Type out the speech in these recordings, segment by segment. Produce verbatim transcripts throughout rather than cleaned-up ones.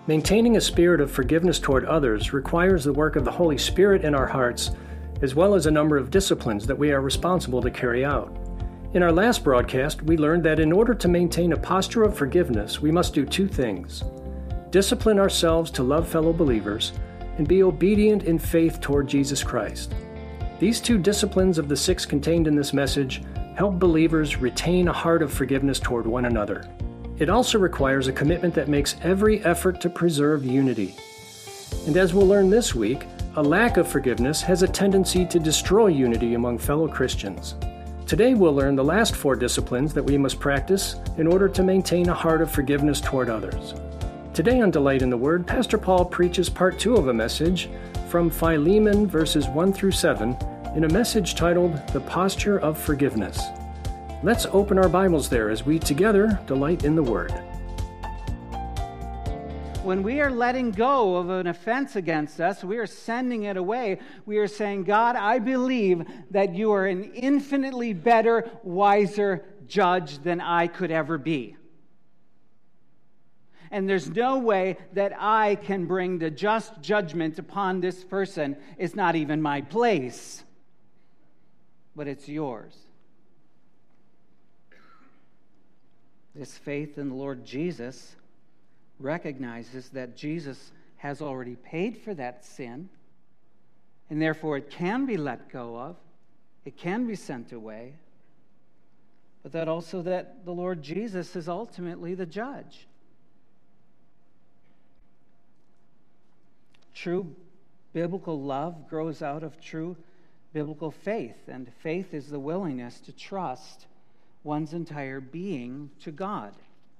Maintaining a spirit of forgiveness toward others requires the work of the Holy Spirit in our hearts, as well as a number of disciplines that we are responsible to carry out. In our last broadcast, we learned that in order to maintain a posture of forgiveness, we must do two things: discipline ourselves to love fellow believers, and be obedient in faith toward Jesus Christ. These two disciplines of the six contained in this message help believers retain a heart of forgiveness toward one another. It also requires a commitment that makes every effort to preserve unity. And as we'll learn this week, a lack of forgiveness has a tendency to destroy unity among fellow Christians. Today we'll learn the last four disciplines that we must practice in order to maintain a heart of forgiveness toward others. Today on Delight in the Word, Pastor Paul preaches part two of a message from Philemon verses one through seven in a message titled The Posture of Forgiveness. Let's open our Bibles there as we together delight in the Word. When we are letting go of an offense against us, we are sending it away. We are saying, God, I believe that you are an infinitely better, wiser judge than I could ever be. And there's no way that I can bring the just judgment upon this person. It's not even my place, but it's yours. This faith in the Lord Jesus recognizes that Jesus has already paid for that sin, and therefore it can be let go of, it can be sent away, but that also that the Lord Jesus is ultimately the judge. True biblical love grows out of true biblical faith, and faith is the willingness to trust one's entire being to God.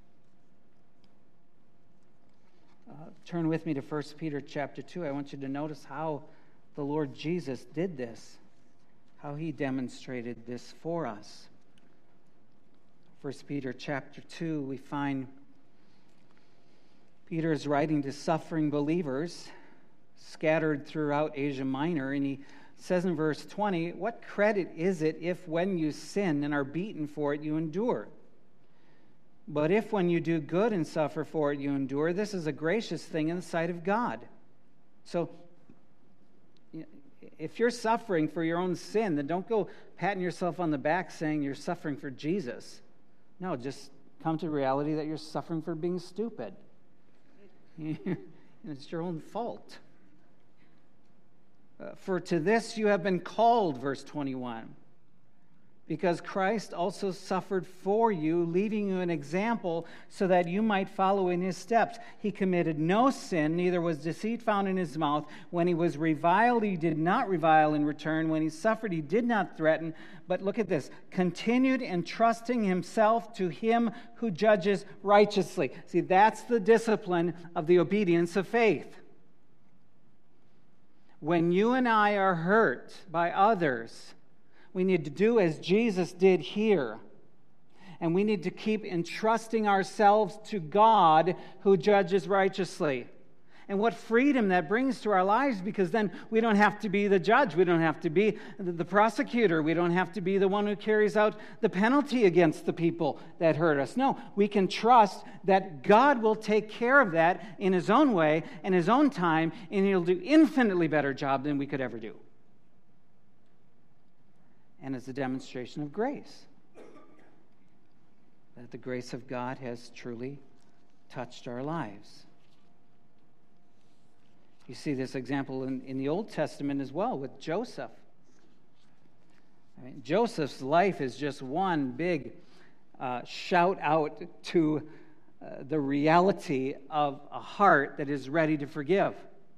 Uh, turn with me to First Peter chapter two. I want you to notice how the Lord Jesus did this, how he demonstrated this for us. First Peter chapter two, we find Peter is writing to suffering believers scattered throughout Asia Minor, and he says in verse twenty, "What credit is it if when you sin and are beaten for it you endure? But if when you do good and suffer for it you endure, this is a gracious thing in the sight of God." So if you're suffering for your own sin, then don't go patting yourself on the back saying you're suffering for Jesus. No, just come to reality that you're suffering for being stupid. It's your own fault. Uh, for to this you have been called, verse twenty-one, because Christ also suffered for you, leaving you an example so that you might follow in his steps. He committed no sin, neither was deceit found in his mouth. When he was reviled, he did not revile in return. When he suffered, he did not threaten. But look at this, continued entrusting himself to him who judges righteously. See, that's the discipline of the obedience of faith. When you and I are hurt by others, we need to do as Jesus did here. And we need to keep entrusting ourselves to God who judges righteously. And what freedom that brings to our lives, because then we don't have to be the judge. We don't have to be the prosecutor. We don't have to be the one who carries out the penalty against the people that hurt us. No, we can trust that God will take care of that in his own way, in his own time, and he'll do infinitely better job than we could ever do. And it's a demonstration of grace. That the grace of God has truly touched our lives. You see this example in, in the Old Testament as well with Joseph. I mean, Joseph's life is just one big uh, shout out to uh, the reality of a heart that is ready to forgive.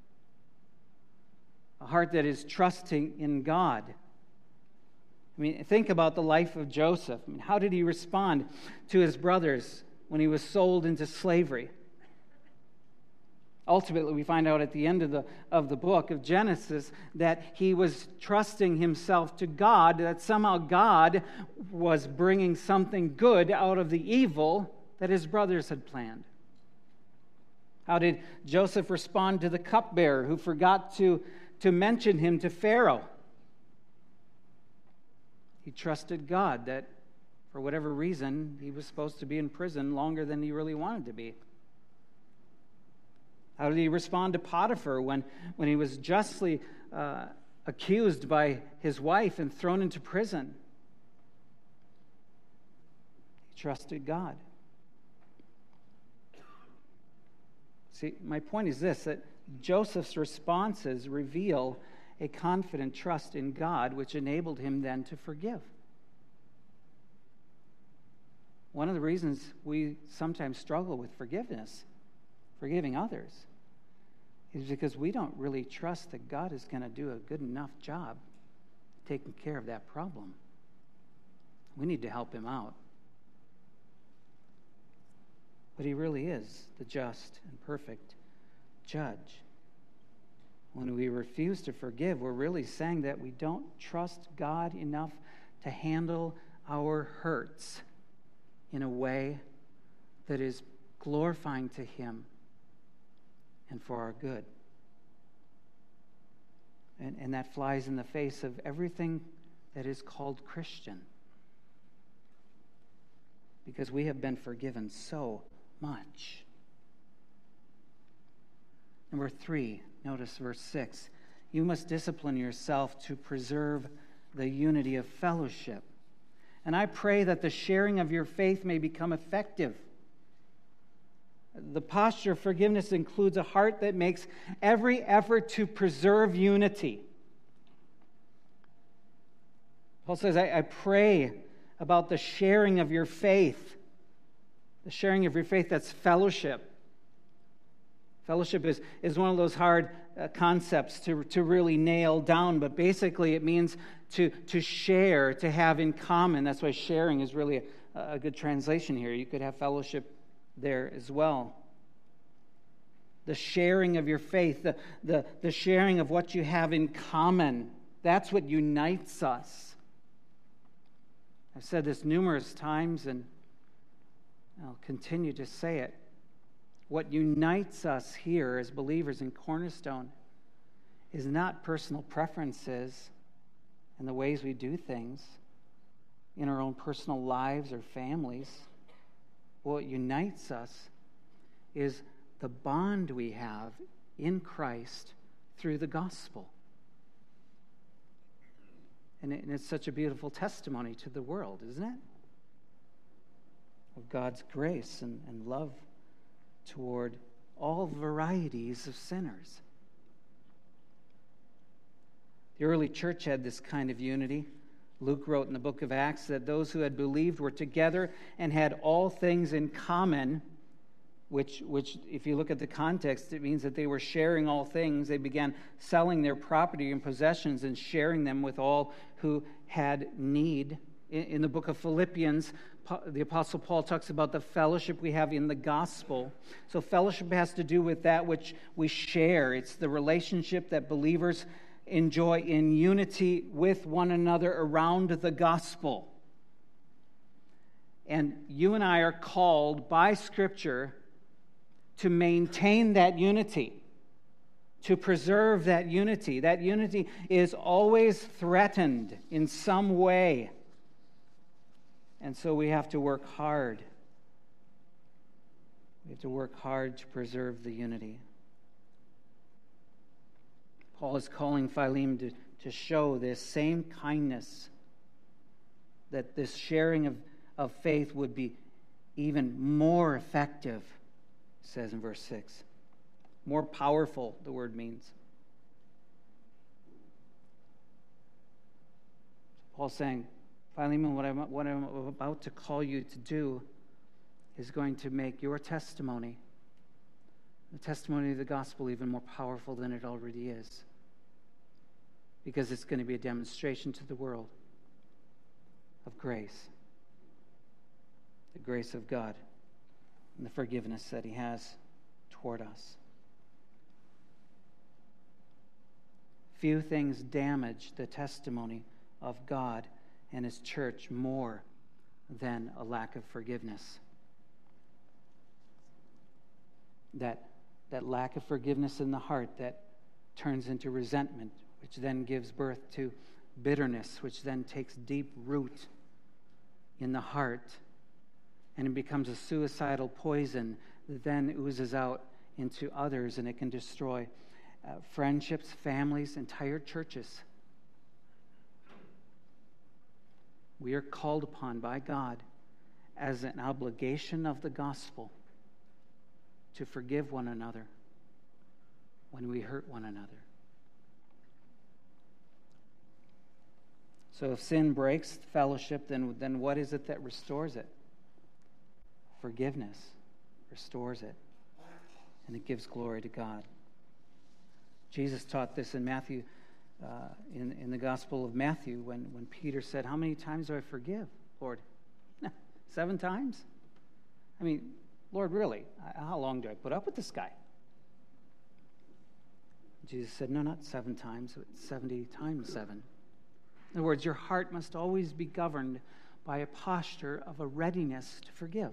A heart that is trusting in God. I mean, think about the life of Joseph. I mean, how did he respond to his brothers when he was sold into slavery? Ultimately, we find out at the end of the, of the book of Genesis that he was trusting himself to God, that somehow God was bringing something good out of the evil that his brothers had planned. How did Joseph respond to the cupbearer who forgot to, to mention him to Pharaoh? He trusted God that for whatever reason he was supposed to be in prison longer than he really wanted to be. How did he respond to Potiphar when, when he was justly uh, accused by his wife and thrown into prison? He trusted God. See, my point is this, that Joseph's responses reveal a confident trust in God, which enabled him then to forgive. One of the reasons we sometimes struggle with forgiveness, forgiving others, is because we don't really trust that God is going to do a good enough job taking care of that problem. We need to help him out. But he really is the just and perfect judge. When we refuse to forgive, we're really saying that we don't trust God enough to handle our hurts in a way that is glorifying to him and for our good. And, and that flies in the face of everything that is called Christian. Because we have been forgiven so much. Number three, notice verse six. You must discipline yourself to preserve the unity of fellowship. And I pray that the sharing of your faith may become effective. The posture of forgiveness includes a heart that makes every effort to preserve unity. Paul says, I, I pray about the sharing of your faith. The sharing of your faith, that's fellowship. Fellowship is, is one of those hard uh, concepts to, to really nail down, but basically it means to, to share, to have in common. That's why sharing is really a, a good translation here. You could have fellowship there as well. The sharing of your faith, the, the, the sharing of what you have in common, that's what unites us. I've said this numerous times, and I'll continue to say it. What unites us here as believers in Cornerstone is not personal preferences and the ways we do things in our own personal lives or families. What unites us is the bond we have in Christ through the gospel. And, it, and it's such a beautiful testimony to the world, isn't it? Of God's grace and, and love toward all varieties of sinners. The early church had this kind of unity. Luke wrote in the book of Acts that those who had believed were together and had all things in common, which, which if you look at the context, it means that they were sharing all things. They began selling their property and possessions and sharing them with all who had need. In, in the book of Philippians, the Apostle Paul talks about the fellowship we have in the gospel. So fellowship has to do with that which we share. It's the relationship that believers enjoy in unity with one another around the gospel. And you and I are called by Scripture to maintain that unity, to preserve that unity. That unity is always threatened in some way. And so we have to work hard. We have to work hard to preserve the unity. Paul is calling Philemon to, to show this same kindness, that this sharing of, of faith would be even more effective, it says in verse six. More powerful, the word means. Paul's saying, Philemon, what I'm, what I'm about to call you to do is going to make your testimony, the testimony of the gospel, even more powerful than it already is. Because it's going to be a demonstration to the world of grace. The grace of God and the forgiveness that He has toward us. Few things damage the testimony of God and His church more than a lack of forgiveness. That, that lack of forgiveness in the heart that turns into resentment, which then gives birth to bitterness, which then takes deep root in the heart, and it becomes a suicidal poison that then oozes out into others, and it can destroy uh, friendships, families, entire churches. We are called upon by God as an obligation of the gospel to forgive one another when we hurt one another. So if sin breaks fellowship, then, then what is it that restores it? Forgiveness restores it, and it gives glory to God. Jesus taught this in Matthew, uh, in, in the Gospel of Matthew, when, when Peter said, "How many times do I forgive, Lord?" Seven times? I mean, Lord, really? How long do I put up with this guy? Jesus said, no, not seven times, but seventy times seven. In other words, your heart must always be governed by a posture of a readiness to forgive.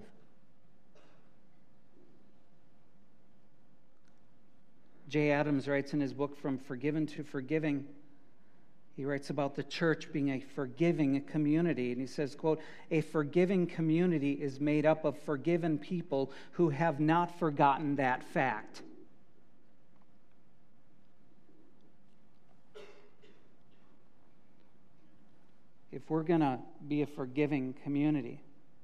Jay Adams writes in his book, From Forgiven to Forgiving, he writes about the church being a forgiving community. And he says, quote, "A forgiving community is made up of forgiven people who have not forgotten that fact." If we're going to be a forgiving community,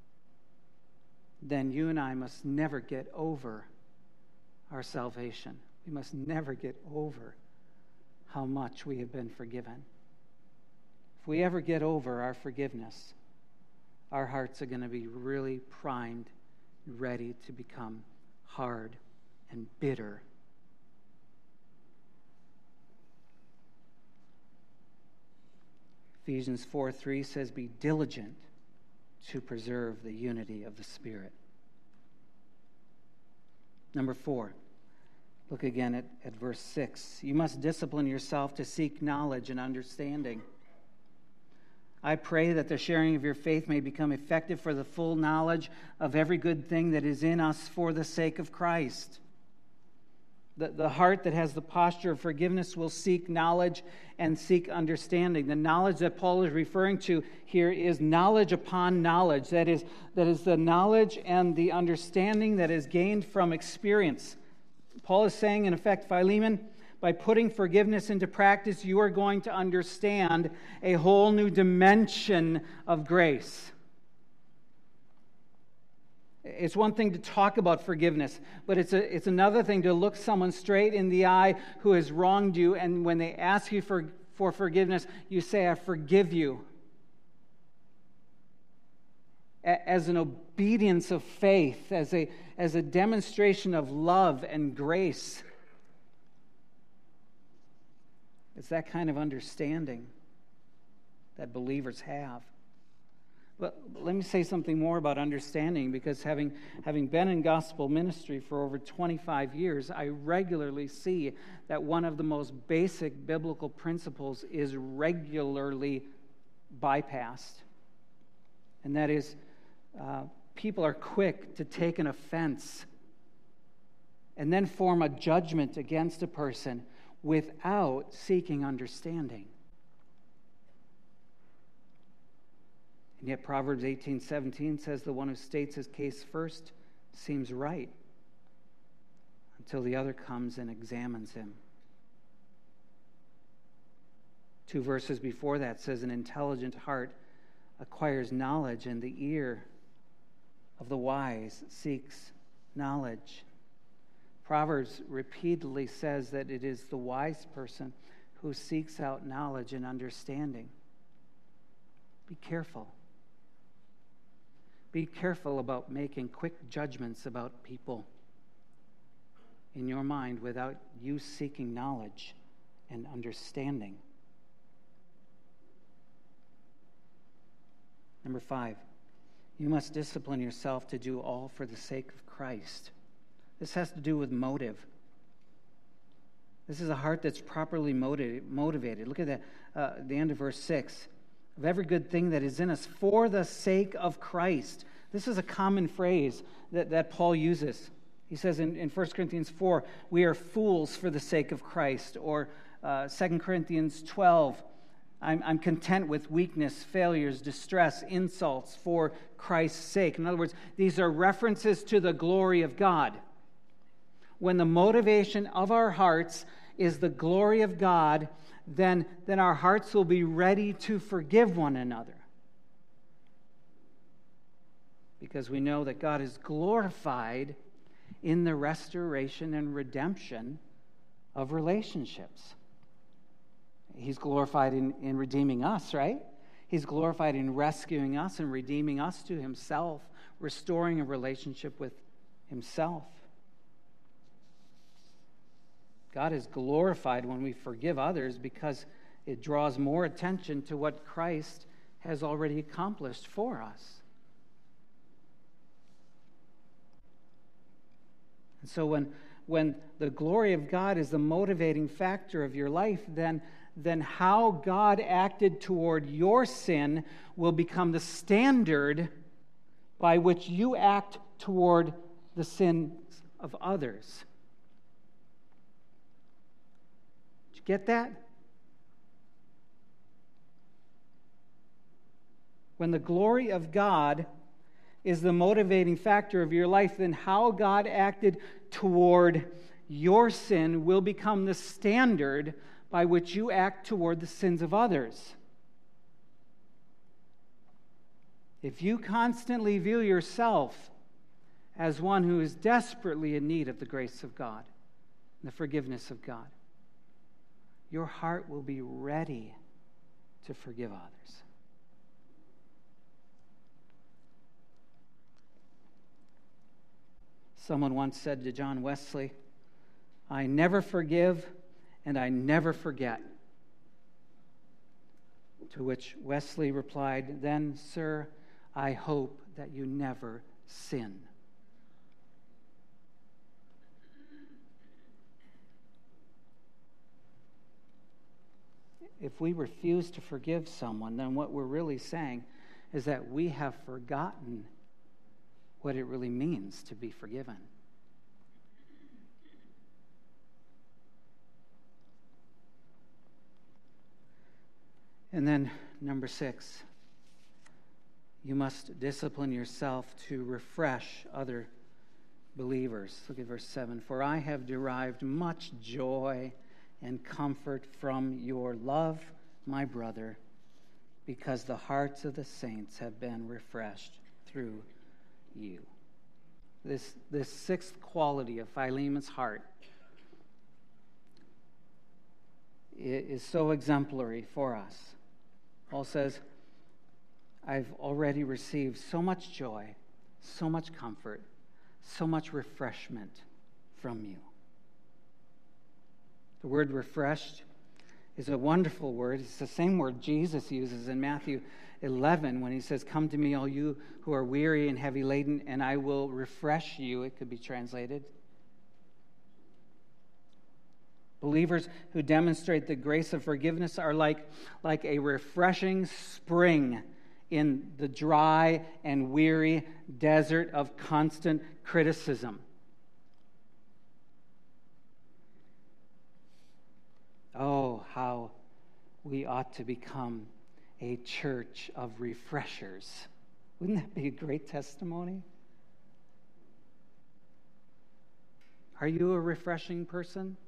then you and I must never get over our salvation. We must never get over how much we have been forgiven. If we ever get over our forgiveness, our hearts are going to be really primed, ready to become hard and bitter. Ephesians four three says, "Be diligent to preserve the unity of the Spirit." Number four, look again at, at verse six. "You must discipline yourself to seek knowledge and understanding. I pray that the sharing of your faith may become effective for the full knowledge of every good thing that is in us for the sake of Christ." The, the heart that has the posture of forgiveness will seek knowledge and seek understanding. The knowledge that Paul is referring to here is knowledge upon knowledge. That is, that is the knowledge and the understanding that is gained from experience. Paul is saying, in effect, Philemon, by putting forgiveness into practice, you are going to understand a whole new dimension of grace. It's one thing to talk about forgiveness, but it's a, it's another thing to look someone straight in the eye who has wronged you, and when they ask you for, for forgiveness, you say, "I forgive you," as an obedience of faith, as a, as a demonstration of love and grace. It's that kind of understanding that believers have. But let me say something more about understanding, because having, having been in gospel ministry for over twenty-five years, I regularly see that one of the most basic biblical principles is regularly bypassed. And that is, uh, people are quick to take an offense and then form a judgment against a person without seeking understanding. And yet Proverbs eighteen seventeen says the one who states his case first seems right until the other comes and examines him. Two verses before that says, "An intelligent heart acquires knowledge, and the ear of the wise seeks knowledge." Proverbs repeatedly says that it is the wise person who seeks out knowledge and understanding. Be careful. Be careful about making quick judgments about people in your mind without you seeking knowledge and understanding. Number five, you must discipline yourself to do all for the sake of Christ. This has to do with motive. This is a heart that's properly motivated. Look at that, uh, the end of verse six. "Of every good thing that is in us for the sake of Christ." This is a common phrase that, that Paul uses. He says in, in First Corinthians four, "We are fools for the sake of Christ." Or uh, Second Corinthians twelve, I'm, I'm content with weakness, failures, distress, insults for Christ's sake. In other words, these are references to the glory of God. when the motivation of our hearts is the glory of God, then, then our hearts will be ready to forgive one another. Because we know that God is glorified in the restoration and redemption of relationships. He's glorified in, in redeeming us, right? He's glorified in rescuing us and redeeming us to himself, restoring a relationship with himself. God is glorified when we forgive others because it draws more attention to what Christ has already accomplished for us. And so when, when the glory of God is the motivating factor of your life, then, then how God acted toward your sin will become the standard by which you act toward the sins of others. Did you get that? When the glory of God is the motivating factor of your life, then how God acted toward your sin will become the standard by which you act toward the sins of others. If you constantly view yourself as one who is desperately in need of the grace of God, the forgiveness of God, your heart will be ready to forgive others. Someone once said to John Wesley, "I never forgive and I never forget." To which Wesley replied, "Then, sir, I hope that you never sin." If we refuse to forgive someone, then what we're really saying is that we have forgotten what it really means to be forgiven. And then, number six, you must discipline yourself to refresh other believers. Look at verse seven. "For I have derived much joy and comfort from your love, my brother, because the hearts of the saints have been refreshed through you." This, this sixth quality of Philemon's heart is so exemplary for us. Paul says, "I've already received so much joy, so much comfort, so much refreshment from you." The word refreshed is a wonderful word. It's the same word Jesus uses in Matthew eleven when he says, "Come to me, all you who are weary and heavy laden, and I will refresh you." It could be translated. Believers who demonstrate the grace of forgiveness are like, like a refreshing spring in the dry and weary desert of constant criticism. Oh, how we ought to become a church of refreshers. Wouldn't that be a great testimony? Are you a refreshing person?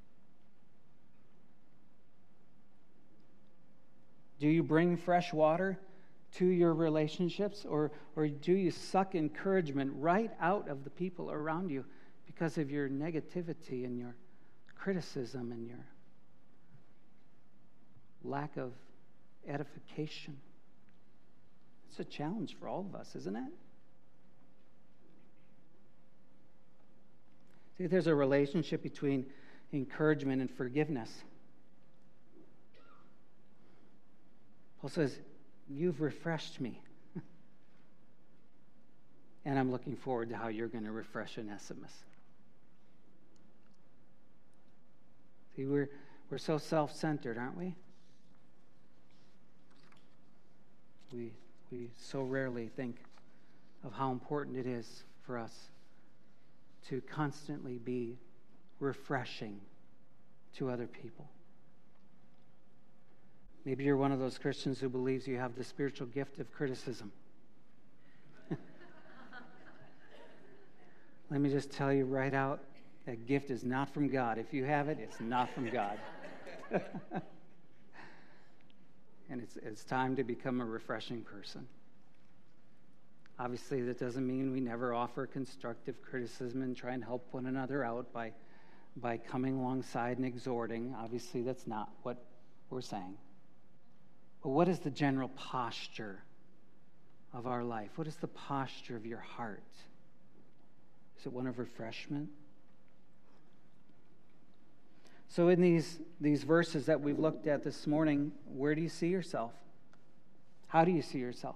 Do you bring fresh water to your relationships, or, or do you suck encouragement right out of the people around you because of your negativity and your criticism and your lack of edification? It's a challenge for all of us, isn't it? See, there's a relationship between encouragement and forgiveness. Paul says, "You've refreshed me." And I'm looking forward to how you're going to refresh Onesimus. See, we're, we're so self-centered, aren't we? We, we so rarely think of how important it is for us to constantly be refreshing to other people. Maybe you're one of those Christians who believes you have the spiritual gift of criticism. Let me just tell you right out That gift is not from God. If you have it, it's not from God. And it's, it's time to become a refreshing person. Obviously, that doesn't mean we never offer constructive criticism and try and help one another out by, by coming alongside and exhorting. Obviously, that's not what we're saying. But what is the general posture of our life? What is the posture of your heart? Is it one of refreshment? So in these, these verses that we've looked at this morning, where do you see yourself? How do you see yourself?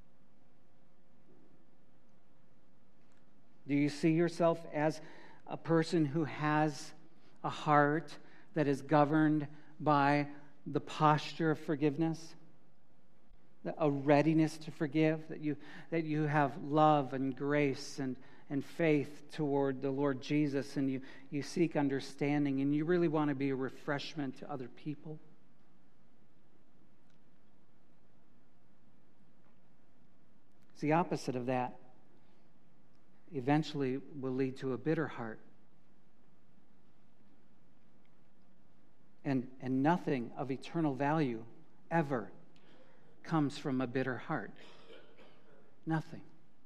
Do you see yourself as a person who has a heart that is governed by the posture of forgiveness? A readiness to forgive, that you, that you have love and grace and, and faith toward the Lord Jesus, and you, you seek understanding, and you really want to be a refreshment to other people? It's the opposite of that. Eventually will lead to a bitter heart. And, and nothing of eternal value ever comes from a bitter heart. Nothing.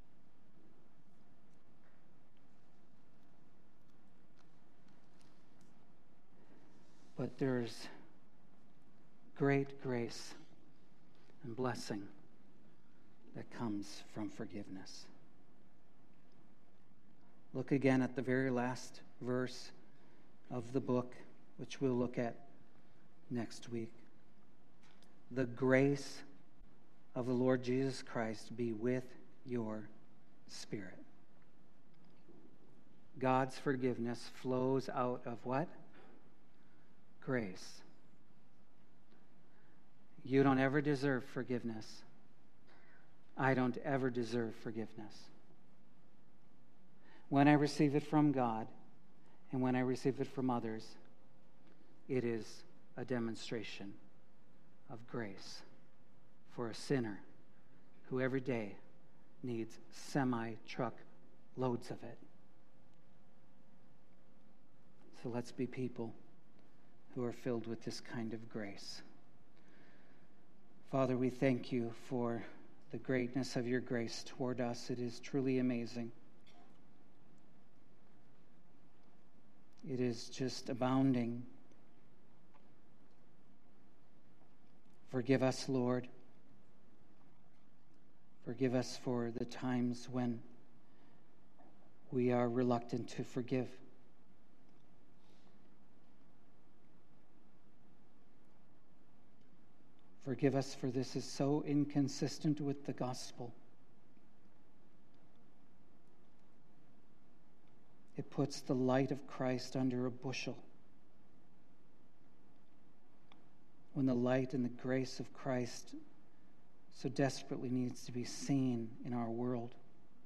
But there's great grace and blessing that comes from forgiveness. Look again at the very last verse of the book, which we'll look at next week. The grace of the Lord Jesus Christ be with your spirit. God's forgiveness flows out of what? Grace. You don't ever deserve forgiveness. I don't ever deserve forgiveness. When I receive it from God and when I receive it from others, it is a demonstration of grace for a sinner who every day needs semi-truck loads of it. So let's be people who are filled with this kind of grace. Father, we thank you for the greatness of your grace toward us. It is truly amazing. It is just abounding. Forgive us, Lord. Forgive us for the times when we are reluctant to forgive. Forgive us, for this is so inconsistent with the gospel. It puts the light of Christ under a bushel, when the light and the grace of Christ so desperately needs to be seen in our world.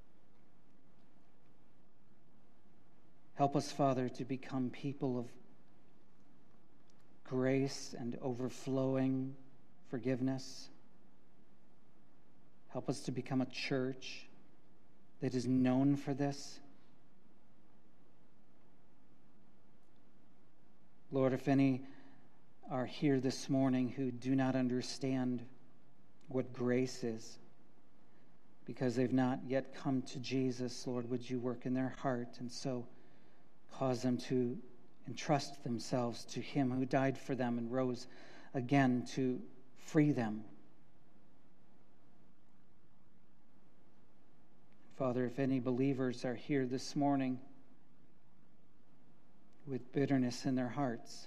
Help us, Father, to become people of grace and overflowing forgiveness. Help us to become a church that is known for this. Lord, if any are here this morning who do not understand what grace is because they've not yet come to Jesus, Lord, would you work in their heart and so cause them to entrust themselves to him who died for them and rose again to free them. Father, if any believers are here this morning with bitterness in their hearts,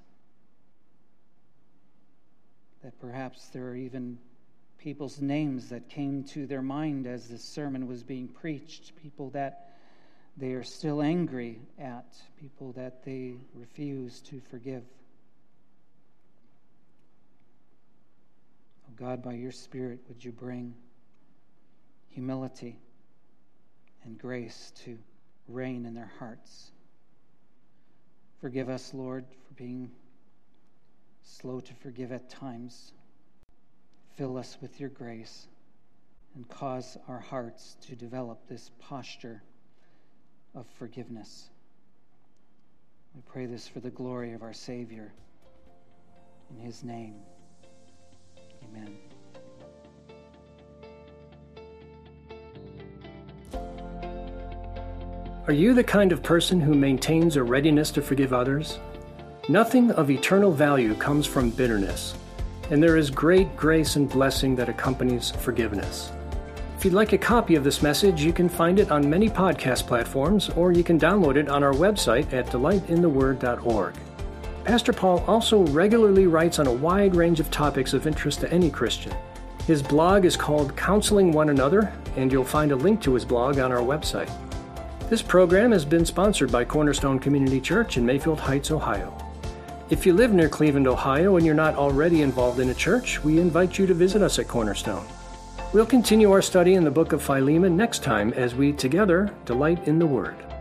that perhaps there are even people's names that came to their mind as this sermon was being preached, people that they are still angry at, people that they refuse to forgive. Oh God, by your Spirit, would you bring humility and grace to reign in their hearts. Forgive us, Lord, for being slow to forgive at times. Fill us with your grace and cause our hearts to develop this posture of forgiveness. We pray this for the glory of our Savior. In his name, amen. Are you the kind of person who maintains a readiness to forgive others? Nothing of eternal value comes from bitterness, and there is great grace and blessing that accompanies forgiveness. If you'd like a copy of this message, you can find it on many podcast platforms, or you can download it on our website at delight in the word dot org. Pastor Paul also regularly writes on a wide range of topics of interest to any Christian. His blog is called Counseling One Another, and you'll find a link to his blog on our website. This program has been sponsored by Cornerstone Community Church in Mayfield Heights, Ohio. If you live near Cleveland, Ohio, and you're not already involved in a church, we invite you to visit us at Cornerstone. We'll continue our study in the book of Philemon next time as we together delight in the Word.